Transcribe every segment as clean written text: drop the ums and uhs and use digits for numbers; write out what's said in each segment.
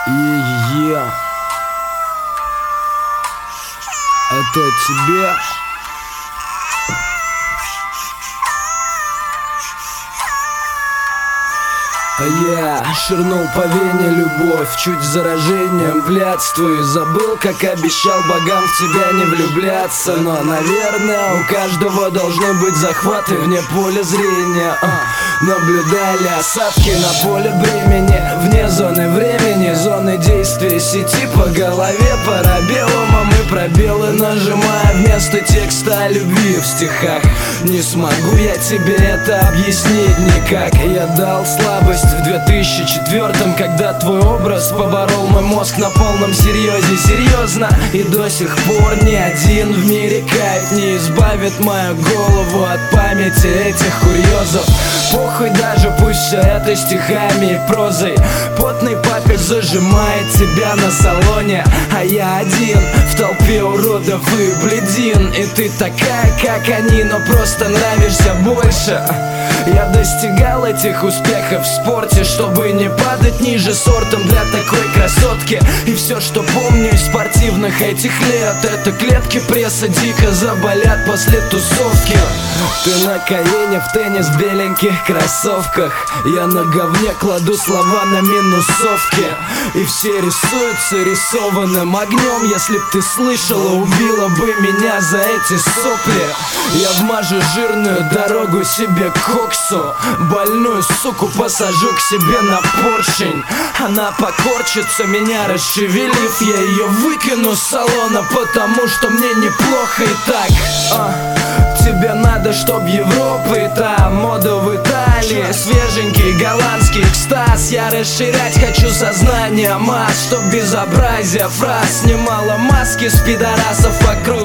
Е-е-е. Это тебе. А я ширнул по вене любовь, чуть заражением блядствую. Забыл, как обещал богам в тебя не влюбляться. Но, наверное, у каждого должны быть захваты вне поля зрения. Наблюдали осадки на поле бремени, вне зоны времени, зоны действия сети. По голове парабеллум, а мы пробелы нажимая вместо текста о любви в стихах. Не смогу я тебе это объяснить никак. Я дал слабость в 2004-м, когда твой образ поборол мой мозг на полном серьезе. Серьезно, и до сих пор ни один в мире кайф не избавит мою голову от памяти этих курьезов. Похуй даже, пусть все это стихами и прозой. Потный папик зажимает тебя на салоне, а я один в толпе уродов и бледин. И ты такая, как они, но просто нравишься больше. Я достигал этих успехов в спорте, чтобы не падать ниже сортом для такой красотки. И все, что помню из спортивных этих лет, это клетки пресса дико заболят после тусовки. Ты на колене в теннис в беленьких кроссовках, я на говне кладу слова на минусовки. И все рисуются рисованным огнем. Если б ты слышала, убила бы меня за эти сопли. Я вмажу жирную дорогу себе к коксу, больную суку посажу к себе на поршень. Она покорчится, меня расшевелив, я ее выкину с салона, потому что мне неплохо и так. Тебе надо, чтоб Европа и там мода в Италии, свеженький голландский экстаз. Я расширять хочу сознание масс, чтоб безобразие фраз снимало маски с пидорасов вокруг.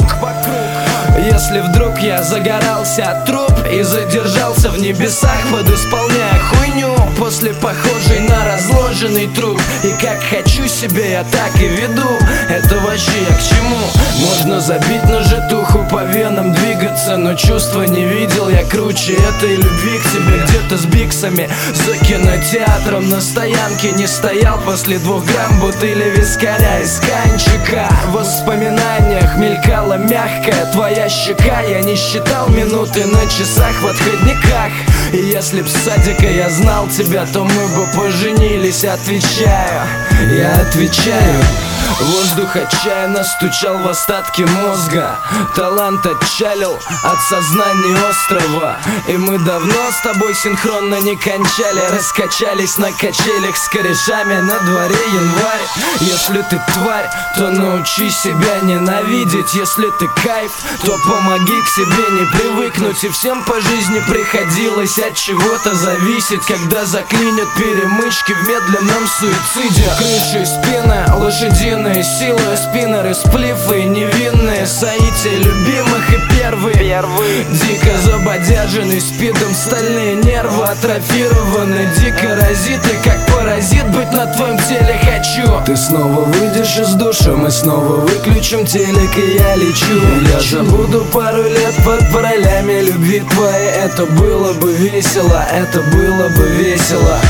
Если вдруг я загорался от труб и задержался в небесах, подисполняя хуйню после похожей на разложенный труп. И как хочу себе, я так и веду. Это вообще я к чему? Можно забить на житуху, по венам двигаться, но чувства не видел я круче этой любви к тебе. Где-то с биксами за кинотеатром на стоянке не стоял после 2 грамм бутыли вискаря из канчика. В воспоминаниях мелькала мягкая твоя щека. Я не считал минуты на часах в отходниках. И если б с садика я знал тебя, то мы бы поженились. Отвечаю, я отвечаю. Воздух отчаянно стучал в остатки мозга. Талант отчалил от сознания острова. И мы давно с тобой синхронно не кончали. Раскачались на качелях с корешами, на дворе январь. Если ты тварь, то научи себя ненавидеть. Если ты кайф, то помоги к себе не привыкнуть. И всем по жизни приходилось от чего-то зависеть, когда заклинят перемычки в медленном суициде. Крыши, спины, лошадиные силы, спиннеры, сплифы, невинные соития любимых и первые. Дико забодяженный спидом, стальные нервы атрофированы, дико разиты, как паразит быть на твоем теле хочу. Ты снова выйдешь из душа, мы снова выключим телек, и я лечу. Я забуду пару лет под паролями любви твоей. Это было бы весело, это было бы весело.